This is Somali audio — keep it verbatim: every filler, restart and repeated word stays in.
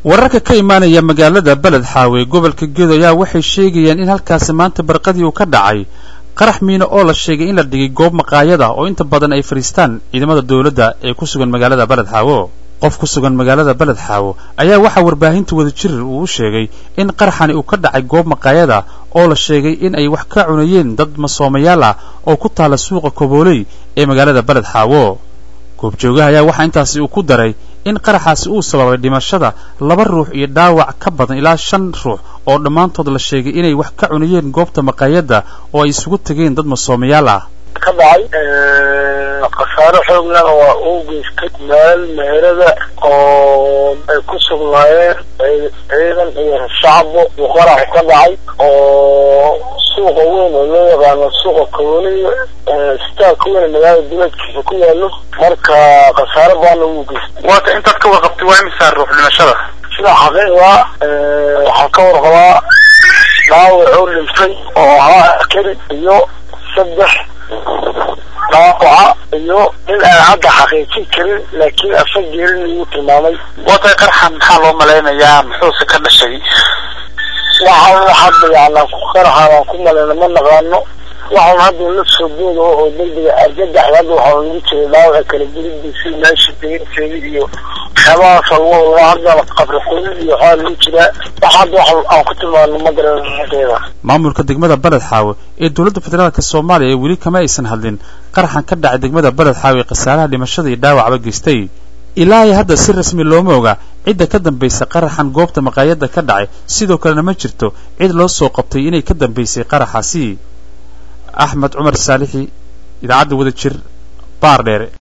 wararka ka imaanaya magaalada Balad Xaawe gobolka Gedo ayaa waxay sheegayaan in halkaas maanta barqadii uu ka dhacay qarax miino oo la sheegay in la dhigay goob maqaayada oo inta badan ay fariistaan ciidamada dawladda ee ku sugan magaalada Balad Xaawe qof ku sugan magaalada Balad Xaawe ayaa waxa warbaahinta wada jir uu sheegay in qaraxani uu ka dhacay goob maqaayada oo la sheegay in ay wax ka cunayeen dad Masoomayaal ah oo ku taala suuqa Koboley ee magaalada Balad Xaawe goobjoogaha ayaa waxa intaasi uu ku daray in qaraxaasi uu sababay dhimashada laba ruux iyo dhaawac ka badan ilaa shan ruux oo dhamaantood la sheegay inay wax ka cunayeen goobta maqaayada oo ay isugu tageen dad Masoomayaal ah ka dhacay ee qasaaro xoog leh oo uu geystay meel meherada oo ay ku sugnaayeen ciidan iyo shacbo uu qarax ka dhacay oo suuqa weyn oo loo yaqaano suuqa Koboley istaag weyn magaalada dibadkiisa ku yaalo marka qasaaro baan uu geystay waata intaad ka warqabtay waa imisa ruux dhimashada sida xaqiiqda ee waxa ka warqabaa dhaawac oo dhintay oo ahaa kari iyo saddex dhaawac iyo in aan hadda xaqiijin karin laakiin asageerin uu tilmaamay waata qarxan maxaa loo maleynayaa muxuu ka dhashay waxaan hadda yaana ku qaraxaan ku maleena ma naqaano waxaan hadda la soo boodo oo degdeg argagax hadda waxaan ugu jiray dhaawac kala gudbisay meesha deegaankeeda iyo xabaas oo hadda qabri qulil iyo xal u jira waxaad waxaan ku tilmaano ma garanaysa maamulka degmada Balad Xaawe ee dawladda federaalka Soomaaliya ee weli kama aysan hadlin qaraxan ka dhacay degmada Balad Xaawe qasaaraha dhimashada iyo dhaawacba geystay ilaa hadda si rasmi looma oga cid ka dambaysa qaraxan goobta maqaayada ka dhacay sidoo kale ma jirto cid loo soo qabtay inay ka dambaysay qaraxaasi Ahmed Umar Salixi idaacada wada jir baar dheer